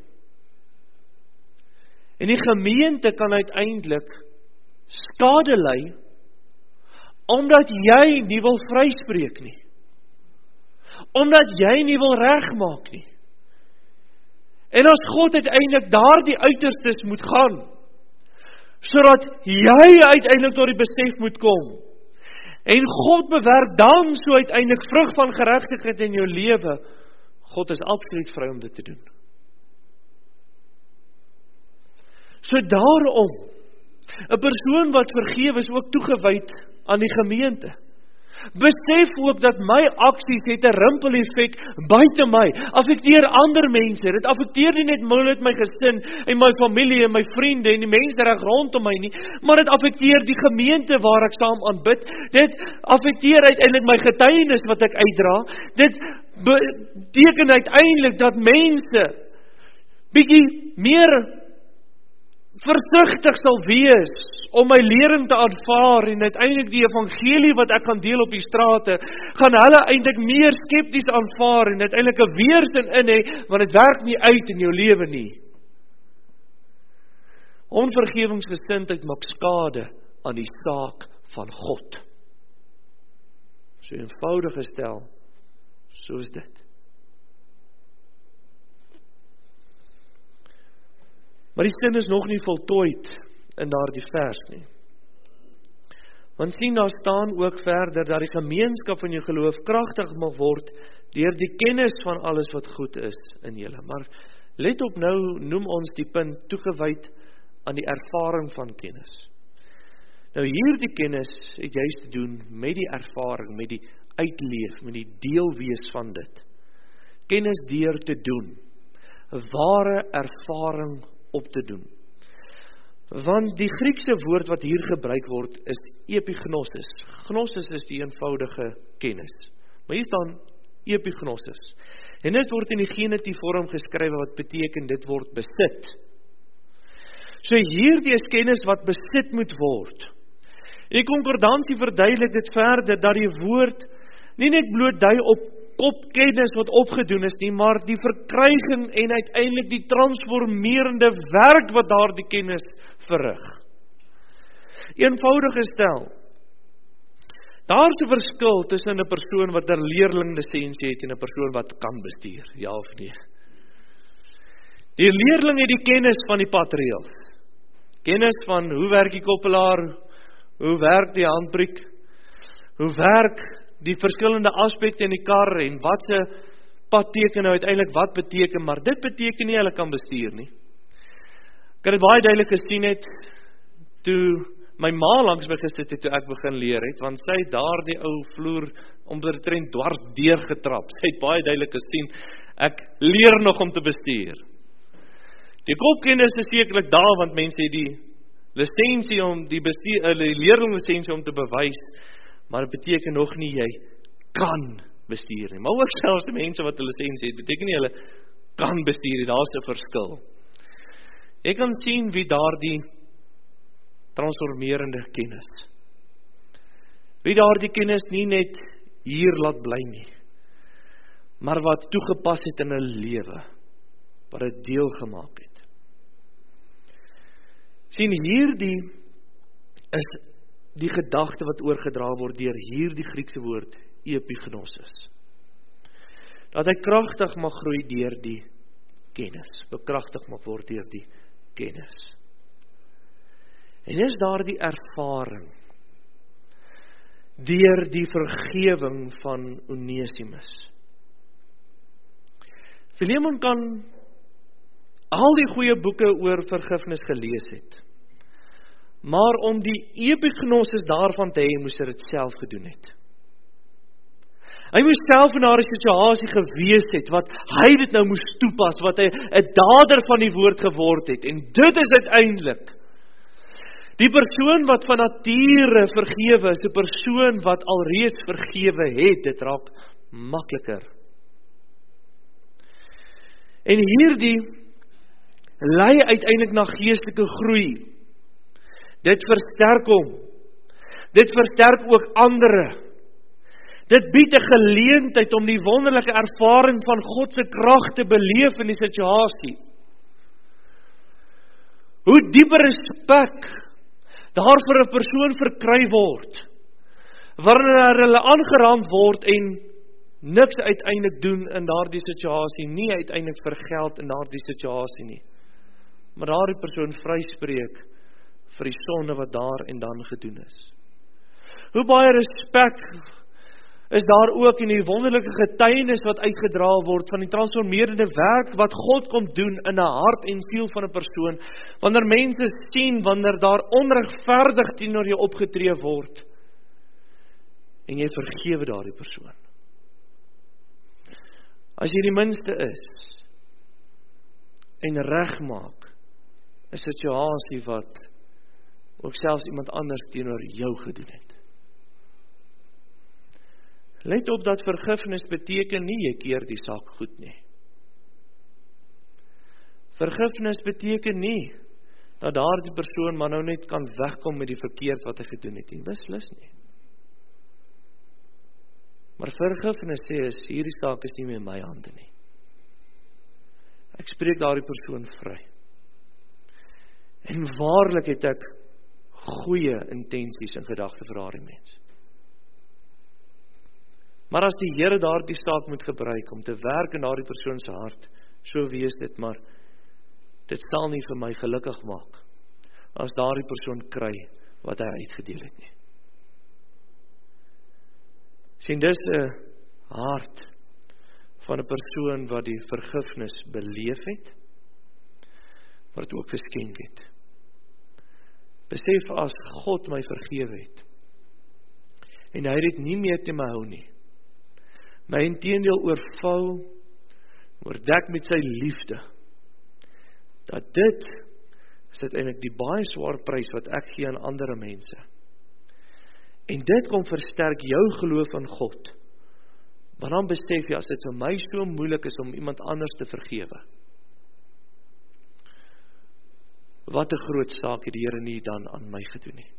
En die gemeente kan uiteindelik skade ly, omdat jy nie wil vryspreek nie. Omdat jy nie wil regmaak nie. En as God uiteindelik daardie uiterstes moet gaan, sodat jy uiteindelik tot die besef moet kom, en God bewerk dan so uiteindelik vrug van geregtigheid in jou lewe, God is absoluut vry om dit te doen. So daarom, 'n persoon wat vergewe is ook toegewyd aan die gemeente. Besef ook dat my aksies het 'n rimpel-effek buite my, affekteer ander mense, dit affekteer nie net my gesin, en my familie, en my vriende, en die mense reg rondom my nie, maar dit affekteer die gemeente waar ek saam aanbid, dit affekteer uiteindelik my getuienis wat ek uitdra, dit beteken uiteindelik dat mense bietjie meer versigtig sal wees om my lering te aanvaar en uiteindelik die evangelie wat ek gaan deel op die strate, gaan hulle eintlik meer skepties aanvaar en uiteindelik 'n weerstand in hê, want dit werk nie uit in jou lewe nie. Onvergewingsgesindheid maak skade aan die saak van God. So eenvoudig gestel, so is dit. Maar die sin is nog nie voltooid in daardie vers nie. Want sien, daar staan ook verder dat die gemeenskap van jou geloof kragtig mag word deur die kennis van alles wat goed is in julle. Maar let op, nou noem ons die punt toegewyd aan die ervaring van kennis. Nou hierdie kennis het juist te doen met die ervaring, met die uitleef, met die deelwees van dit. Kennis deur te doen, 'n ware ervaring op te doen. Want die Griekse woord wat hier gebruik word is epignosis. Gnosis is die eenvoudige kennis. Maar hier staan epignosis. En dit word in die genitief vorm geskryf wat beteken dit word besit. So hierdie is kennis wat besit moet word. Die konkordansie verduidelik dit verder dat die woord nie net bloot dui op kopkennis wat opgedoen is nie, maar die verkryging en uiteindelik die transformerende werk wat daardie kennis verrig. Eenvoudig gestel, daar is 'n verskil tussen 'n persoon wat 'n leerlinglisensie het en 'n persoon wat kan bestuur, ja of nee. Die leerling het die kennis van die padreëls. Kennis van hoe werk die koppelaar, hoe werk die handbriek, hoe werk die verskillende aspekte in die kar en wat se padteken nou uiteindelik wat beteken, maar dit beteken nie hulle kan bestuur nie. Ek het dit baie duidelik gesien het toe my ma langs my gesit het toe ek begin leer het, want sy het daar die ou vloer onder die trein dwars deurgetrap. Sy het baie duidelik gesien, ek leer nog om te bestuur. Die kopkennis is sekerlik daar, want mense het die lisensie om die leerlinglisensie om te bewys, maar dit beteken nog nie jy kan bestuur nie. Maar ook selfs die mense wat 'n lisensie het, beteken nie hulle kan bestuur nie, daar's 'n verskil. Jy kan sien wie daardie transformerende kennis, wie daardie kennis nie net hier laat bly nie, maar wat toegepas het in 'n lewe, wat dit deel gemaak het. Sien, hierdie is die gedagte wat oorgedra word deur hierdie Griekse woord epignosis. Dat hy kragtig mag groei deur die kennis, bekragtig mag word deur die kennis. En is daar die ervaring deur die vergewing van Onesimus. Filemon kan al die goeie boeke oor vergifnis gelees het, maar om die epignosis daarvan te hê, moes hy dit self gedoen het. Hy moes self in daardie situasie gewees het, wat hy dit nou moes toepas, wat hy 'n dader van die woord geword het, en dit is uiteindelik Die persoon wat van nature vergewe is 'n persoon wat alreeds vergewe het. Dit raak makliker. En hierdie lei uiteindelik na geestelike groei. Dit versterk hom. Dit versterk ook ander. Dit bied 'n geleentheid om die wonderlike ervaring van God se krag te beleef in die situasie. Hoe dieper respek daar vir 'n persoon verkry word, wanneer hulle aangeraand word en niks uiteindelik doen in daardie situasie, nie uiteindelik vergeld in daardie situasie nie. Maar daardie persoon vryspreek vir die sonde wat daar en dan gedoen is. Hoe baie respek is daar ook in die wonderlike getuienis wat uitgedra word van die transformerende werk wat God kom doen in 'n hart en siel van 'n persoon, wanneer mense sien, wanneer daar onregverdig teenoor jou opgetree word, en jy vergewe daardie persoon. As jy die minste is, en regmaak, 'n situasie wat ook selfs iemand anders teenoor jou gedoen het. Let op dat vergifnis beteken nie jy keer die saak goed nie. Vergifnis beteken nie dat daardie persoon maar nou net kan wegkom met die verkeerd wat hy gedoen het nie. Beslis nie. Maar vergifnis sê is hierdie saak is nie meer in my hande nie. Ek spreek daardie persoon vry. En waarlik het ek goeie intensies in gedagte vir daardie mens. Maar as die Here daardie saak moet gebruik om te werk in daardie persoon se hart, so wees dit, maar dit sal nie vir my gelukkig maak as daardie persoon kry wat hy uitgedeel het nie. Sien, dis 'n hart van 'n persoon wat die vergifnis beleef het, maar dit ook geskenk het. Besef as God my vergewe het, en hy het dit nie meer te my hou nie, my inteendeel oorvou, oordek met sy liefde, dat dit is uiteindelik die baie swaar prys wat ek gee aan ander mense. En dit kom versterk jou geloof in God. Want dan besef jy, as dit vir my so moeilik is om iemand anders te vergewe, wat 'n groot saak het die Here nie dan aan my gedoen nie.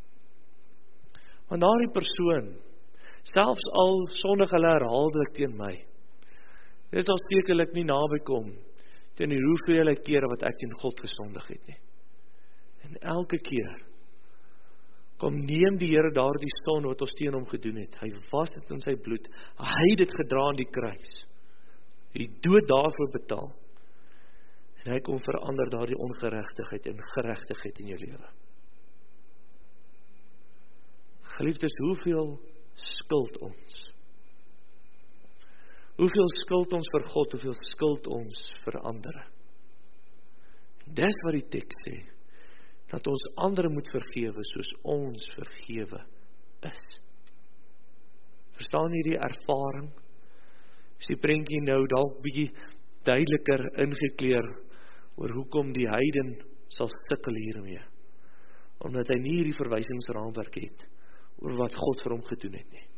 Want daardie persoon, selfs al sondig hulle herhaaldelik teen my, dit sal sekerlik nie naby kom teen die hoeveelheid kere wat ek teen God gesondig het nie. En elke keer kom neem die Here daardie sonde wat ons teen hom gedoen het. Hy was dit in sy bloed. Hy het dit gedra aan die kruis. Die dood daarvoor betaal. En hy kom verander daardie ongeregtigheid en geregtigheid in jou lewe. Geliefdes, hoeveel skuld ons? Hoeveel skuld ons vir God, hoeveel skuld ons vir ander? Dis wat die teks sê, dat ons ander moet vergewe soos ons vergewe is. Verstaan jy die ervaring? Is die prentjie nou dalk bietjie duideliker ingekleer oor hoekom die heiden sal sukkel hiermee? Omdat hy nie hierdie verwysingsraamwerk het oor wat God vir hom gedoen het nie.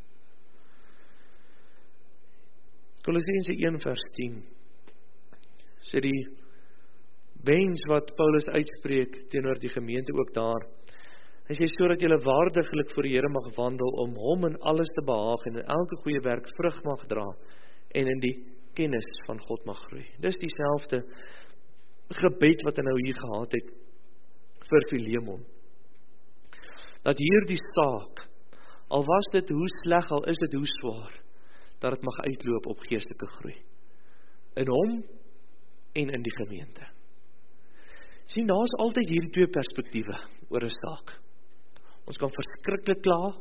Kolossense 1 vers 10 sê die wens wat Paulus uitspreek teenoor die gemeente ook daar. Hy sê, sodat julle waardiglik voor die Here mag wandel, om hom in alles te behaag en in elke goeie werk vrug mag dra en in die kennis van God mag groei. Dis dieselfde gebed wat hy nou hier gehad het vir Filemon. Dat hier die saak, al was dit hoe sleg, al is dit hoe swaar, dat het mag uitloop op geestelike groei. In hom en in die gemeente. Sien, daar is altyd hierdie twee perspektiewe oor 'n saak. Ons kan verskriklik kla,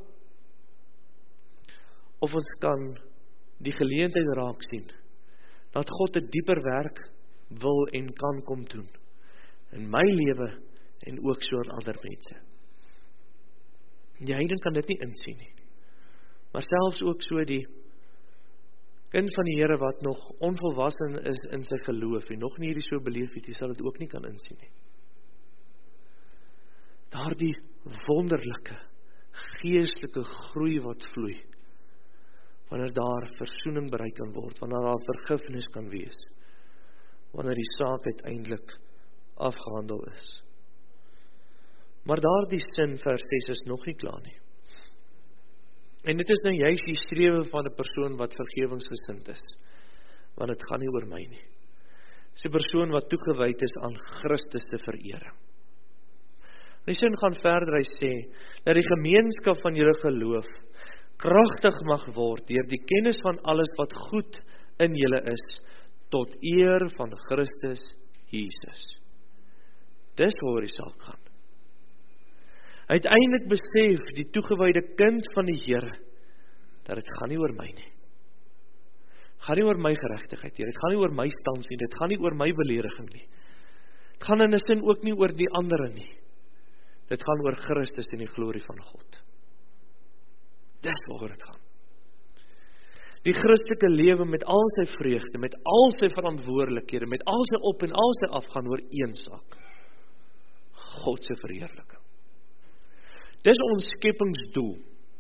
of ons kan die geleentheid raak sien, dat God 'n dieper werk wil en kan kom doen, in my lewe en ook so in ander mense. Die heiden kan dit nie insien nie, maar selfs ook so die kind van die Here wat nog onvolwassen is in sy geloof en nog nie hierdie so beleef het, jy sal dit ook nie kan insien nie. daardie wonderlike, geestelike groei wat vloei, wanneer daar versoening bereik kan word, wanneer daar vergifnis kan wees, wanneer die saak uiteindelik afgehandel is. Maar daardie sin, vers 6, is nog nie klaar nie. En dit is nou juist die strewe van 'n persoon wat vergewensgesind is, want dit gaan nie oor my nie. Dit is 'n persoon wat toegewyd is aan Christus se verering. Die sin gaan verder, hy sê, dat die gemeenskap van julle geloof kragtig mag word deur die kennis van alles wat goed in julle is, tot eer van Christus Jesus. Dis waaroor die saak gaan. Uiteindelik besef die toegewyde kind van die Here, dat dit gaan nie oor my nie. Dit gaan nie oor my geregtigheid nie, dit gaan nie oor my stand nie, dit gaan nie oor my belediging nie. Dit gaan in 'n sin ook nie oor die ander nie. Dit gaan oor Christus en die glorie van God. Dis waaroor dit gaan. Die Christelike lewe met al sy vreugde, met al sy verantwoordelikhede, met al sy op en al sy af gaan oor een saak. God se verheerliking. Dis ons skepingsdoel.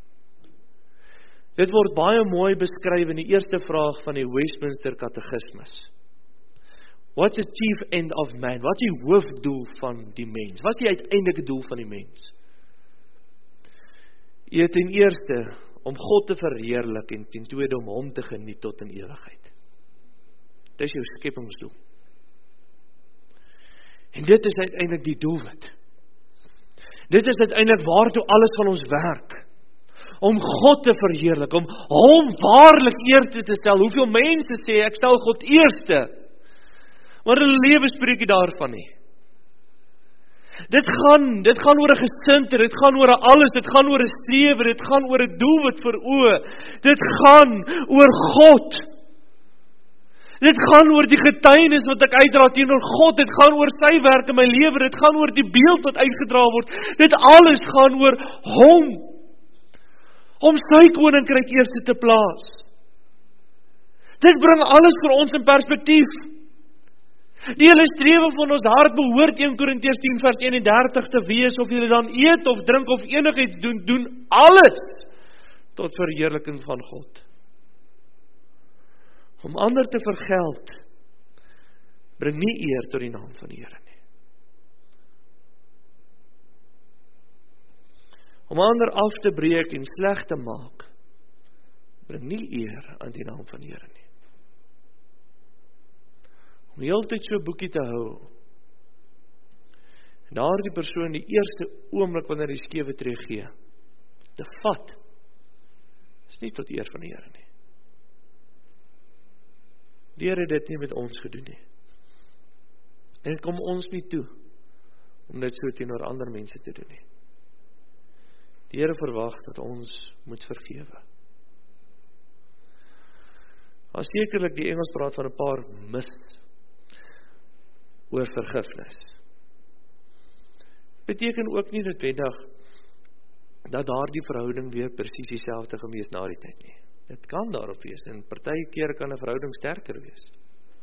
Dit word baie mooi beskryf in die eerste vraag van die Westminster Katekismus. What's the chief end of man? Wat is die hoofdoel van die mens? Wat is die uiteindelike doel van die mens? Ten eerste, om God te verheerlik en ten tweede om hom te geniet tot in ewigheid. Dis jou skepingsdoel. En dit is uiteindelik die doelwit. Dit is uiteindelik waartoe alles van ons werk. Om God te verheerlik, om hom waarlik eerste te stel. Hoeveel mense sê, ek stel God eerste. Maar hulle lewe spreek nie daarvan nie. Dit gaan oor 'n gesindte, dit gaan oor 'n alles, dit gaan oor 'n strewe, dit gaan oor 'n doelwit vir oë. Dit gaan oor God. Dit gaan oor die getuienis wat ek uitdra teenoor God, dit gaan oor sy werk in my lewe, dit gaan oor die beeld wat uitgedra word. Dit alles gaan oor hom. Om sy koninkryk eerste te plaas. Dit bring alles vir ons in perspektief. Die hele strewe van ons hart behoort 1 Korintiërs 10 vers 31 te wees, of julle dan eet of drink of enigiets doen alles tot verheerliking van God. Om ander te vergeld, bring nie eer tot die naam van die Here nie. Om ander af te breek en sleg te maak, bring nie eer aan die naam van die Here nie. Om die hele tyd so 'n boekie te hou, en daardie persoon die eerste oomblik wanneer hy skewe tree gee, te vat, is nie tot eer van die Here nie. Die Here het dit nie met ons gedoen nie. En dit kom ons nie toe, om dit so teenoor ander mense te doen nie. Die Here verwag dat ons moet vergewe. As sekerlik die Engels praat van 'n paar myths oor vergifnis. Beteken ook nie noodwendig dat daardie verhouding weer presies dieselfde gewees na die tyd nie. Dit kan daarop wees, en partykeer kan 'n verhouding sterker wees.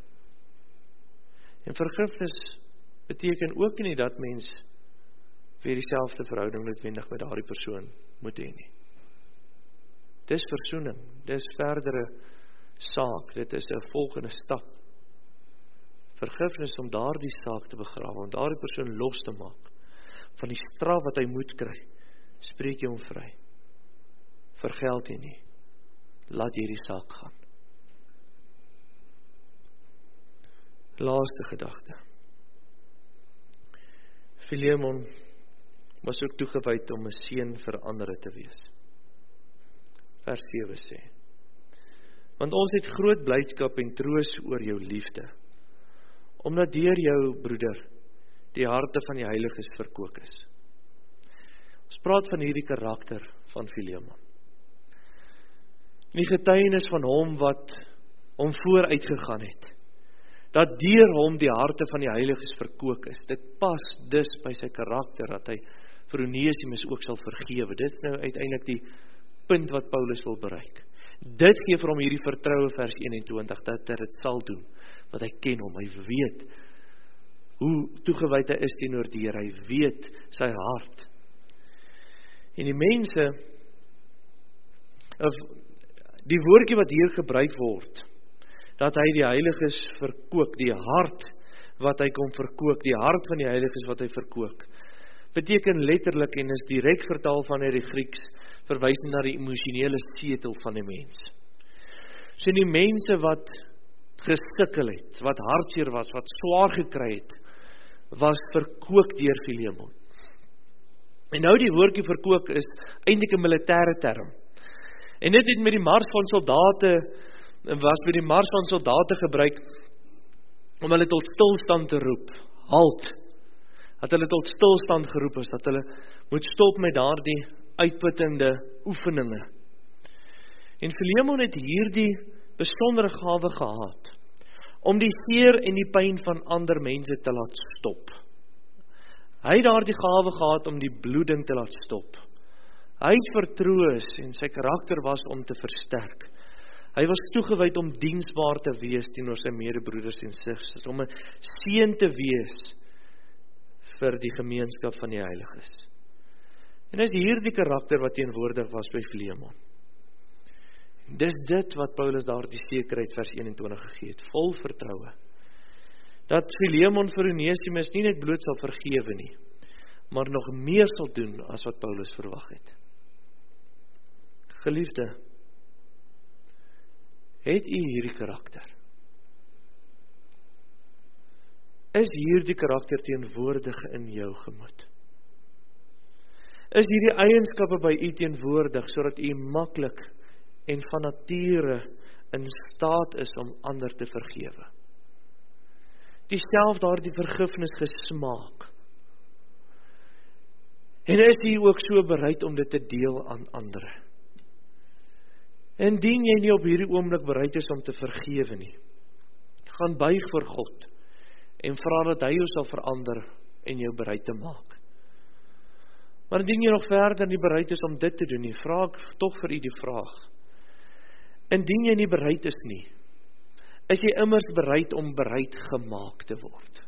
En vergifnis beteken ook nie dat mens weer dieselfde verhouding noodwendig met daardie persoon moet hê nie. Dis versoening, dis verdere saak, dit is 'n volgende stap. Vergifnis om daardie saak te begrawe, om daardie persoon los te maak van die straf wat hy moet kry. Spreek jy hom vry. Vergeld jy nie. Laat jy die saak gaan. Laaste gedagte. Filemon was ook toegewyd om 'n seën vir ander te wees. Vers 7 sê: Want ons het groot blydskap en troos oor jou liefde, omdat deur jou, broeder, die harte van die heiliges verkoop is. Ons praat van hierdie karakter van Filemon. Die getuienis van hom wat hom vooruitgegaan het, dat deur hom die harte van die heiliges verkoop is. Dit pas dus by sy karakter, dat hy vir Onesimus ook sal vergewe. Dit is nou uiteindelik die punt wat Paulus wil bereik. Dit gee vir hom hierdie vertroue vers 21, dat hy dit sal doen, want hy ken hom, hy weet, hoe toegewyd hy is teenoor die Here, hy weet sy hart. En die mense, of die woordjie wat hier gebruik word, dat hy die heiliges verkoop, die hart wat hy kom verkoop, die hart van die heiliges wat hy verkoop, beteken letterlik en is direk vertaal vanuit die Grieks, verwys na die emosionele setel van die mens. So die mense wat gesukkel het, wat hartseer was, wat swaar gekry het, was verkoop deur Filemon. En nou die woordjie verkoop is eintlik 'n militêre term. En dit het met die mars van soldate gebruik om hulle tot stilstand te roep. Halt. Dat hulle tot stilstand geroep is, dat hulle moet stop met daardie uitputtende oefeninge. En Filemon het hierdie besondere gawe gehad om die seer en die pyn van ander mense te laat stop. Hy het daardie gawe gehad om die bloeding te laat stop. Hy het vertroos en sy karakter was om te versterk. Hy was toegewyd om diensbaar te wees teenoor sy medebroeders en susters, om 'n seën te wees vir die gemeenskap van die heiliges. En is hierdie karakter wat teenwoordig was by Filemon. Dis dit wat Paulus daar die sekerheid vers 21 gegee het, vol vertroue. Dat Filemon vir Onesimus nie net bloot sal vergewe nie, maar nog meer sal doen as wat Paulus verwag het. Geliefde, het u hierdie karakter? Is hierdie karakter teenwoordig in jou gemoed? Is hierdie eienskappe by u teenwoordig, sodat u maklik en van nature in staat is om ander te vergewe? Dieselfde daardie vergifnis gesmaak. En is u ook so bereid om dit te deel aan ander? Indien jy nie op hierdie oomblik bereid is om te vergewe nie, gaan buig voor God en vra dat hy jou sal verander en jou bereid te maak. Maar indien jy nog verder nie bereid is om dit te doen nie, vra ek tog vir u die vraag. Indien jy nie bereid is nie, is jy immers bereid om bereid gemaak te word.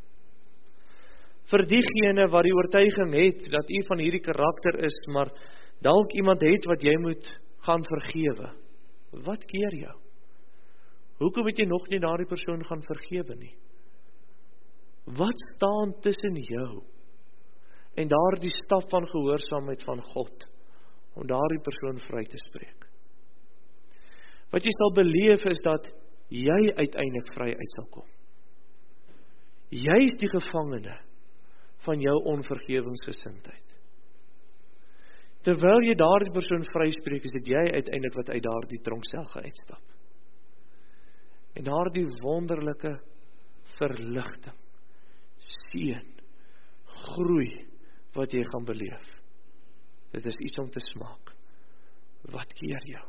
Vir diegene wat die oortuiging het, dat u van hierdie karakter is, maar dalk iemand het wat jy moet gaan vergewe. Wat keer jou? Hoekom het jy nog nie daardie persoon gaan vergewe nie? Wat staan tussen jou en daardie stap van gehoorsaamheid van God, om daardie persoon vry te spreek? Wat jy sal beleef is dat jy uiteindelik vry uit sal kom. Jy is die gevangene van jou onvergewingsgesindheid. Terwyl jy daardie persoon vryspreek, is dit jy uiteindelik wat uit daardie tronksel uitstap. En daardie wonderlike verligting, seën, groei wat jy gaan beleef. Dit is iets om te smaak. Wat keer jou?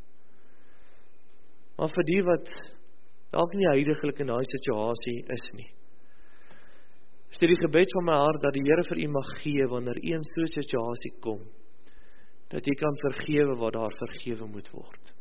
Maar vir die wat dalk nie heiliglik in daai situasie is nie, is dit die gebed van my hart dat die Here vir u mag gee wanneer u in so 'n situasie kom, dat jy kan vergewe wat daar vergewe moet word.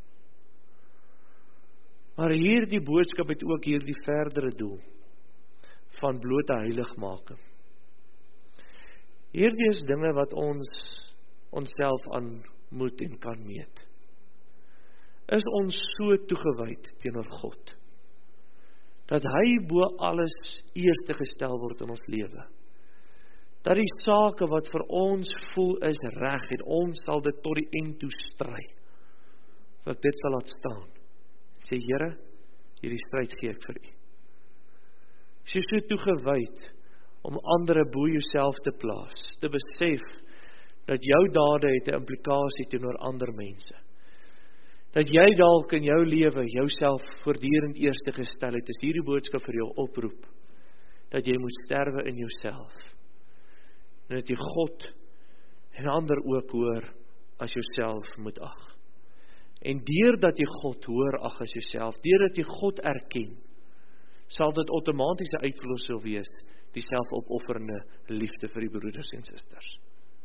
Maar hierdie boodskap het ook hierdie verdere doel van blote heiligmaking. Hierdie is dinge wat ons onsself aan moet en kan meet. Is ons so toegewyd teenoor God, dat hy bo alles eerste gestel word in ons lewe? Dat die sake wat vir ons voel is reg, en ons sal dit tot die eind toe stry, dat dit sal laat staan. Sê, Here, hierdie stryd gee ek vir u. Is jy so toegewyd om ander bo jouself te plaas, te besef dat jou dade het 'n implikasie teenoor ander mense. Dat jy dalk in jou lewe jouself voortdurend eerste gestel het, is hierdie boodskap vir jou oproep, dat jy moet sterwe in jouself, en dat jy God en ander ook hoor as jouself moet ag. En deurdat jy God hoor ag as jouself, deurdat jy God erken, sal dit outomatiese uitvloeisel wees, die selfopofferende liefde vir die broeders en susters.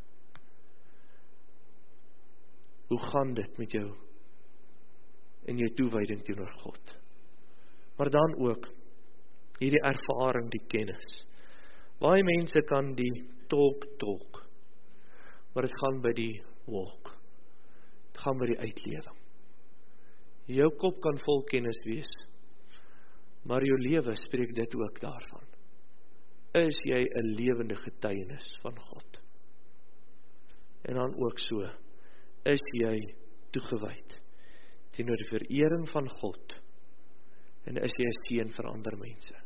Hoe gaan dit met jou in jou toewyding teenoor God? Maar dan ook, hierdie ervaring, die kennis. Baie mense kan die talk, maar het gaan by die walk. Het gaan by die uitlewing. Jou kop kan vol kennis wees, maar jou lewe spreek dit ook daarvan. Is jy 'n lewende getuienis van God? En dan ook so, is jy toegewyd teenoor die verering van God, en is jy 'n seën vir ander mense?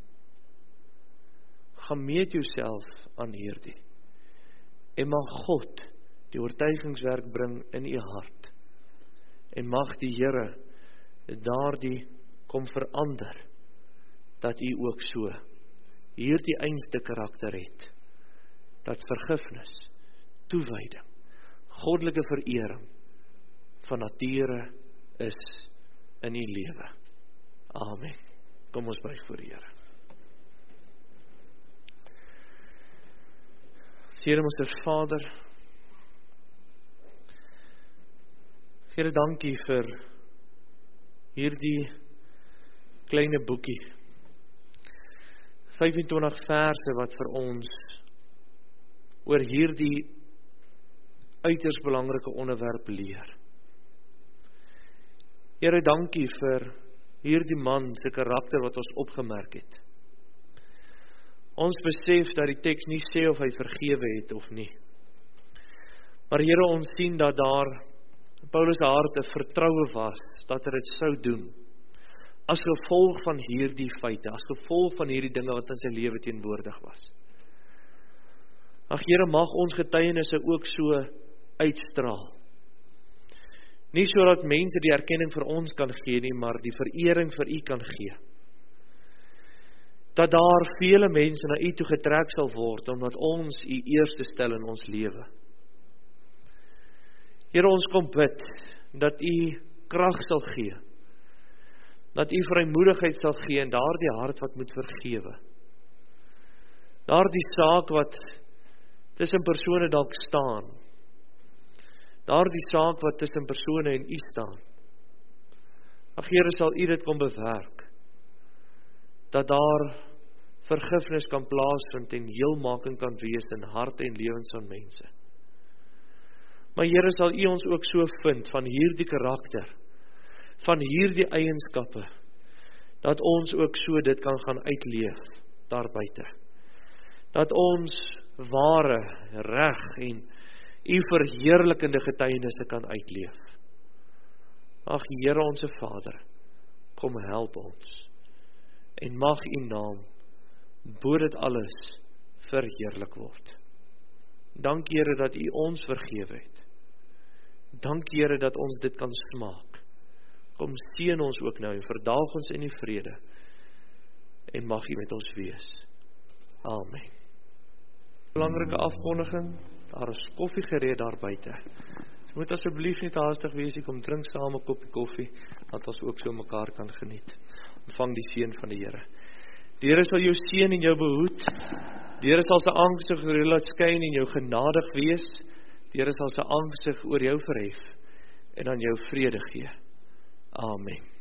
Gaan meet jouself aan hierdie, en mag God die oortuigingswerk bring in u hart, en mag die Here daardie kom verander, dat u ook so hierdie einste karakter het, dat vergifnis, toewyding, goddelike verering van nature is in u lewe. Amen. Kom ons buig voor die Here. Here, ons Vader, Here, dankie vir hierdie kleine boekie. 25 verse wat vir ons oor hierdie uiters belangrike onderwerp leer. Here, dankie vir hierdie man se karakter wat ons opgemerk het. Ons besef dat die teks nie sê of hy vergewe het of nie. Maar Here, ons sien dat daar Paulus se hart 'n vertroue was dat hy dit sou doen, as gevolg van hierdie feite, as gevolg van hierdie dinge wat in sy lewe teenwoordig was. Ag Here, mag ons getuienisse ook so uitstraal. Nie sodat mense die erkenning vir ons kan gee nie, maar die verering vir u kan gee. Dat daar vele mense na u toe getrek sal word, omdat ons u eerste stel in ons lewe. Here, ons kom bid, dat u krag sal gee, dat u vrymoedigheid sal gee, en daardie hart wat moet vergewe. Daardie saak wat tussen persone dalk staan, daardie saak wat tussen persone en u staan. Ag Here, sal u dit kom bewerk, dat daar vergifnis kan plaasvind en heelmaking kan wees in harte en lewens van mense. Maar Here, sal u ons ook so vind van hierdie karakter, van hierdie eienskappe, dat ons ook so dit kan gaan uitleef daar buite. Dat ons ware, reg en u verheerlikende getuienisse kan uitleef. Ag Here, ons Vader, kom help ons, en mag u naam bo dit alles verheerlik word. Dank Here dat u ons vergewe het. Dank Here dat ons dit kan smaak. Kom seën ons ook nou en verdaag ons in die vrede, en mag u met ons wees. Amen. Belangrike afkondiging, daar is koffie gereed daar buite. Moet asseblief nie te haastig wees, kom drink saam 'n koppie koffie, dat ons ook so mekaar kan geniet. Ontvang die seën van die Here. Die Here sal jou seën en jou behoed. Die Here sal sy aangesig oor jou laat skyn en jou genadig wees. Die Here sal sy aangesig oor jou verhef en aan jou vrede gee. Amen.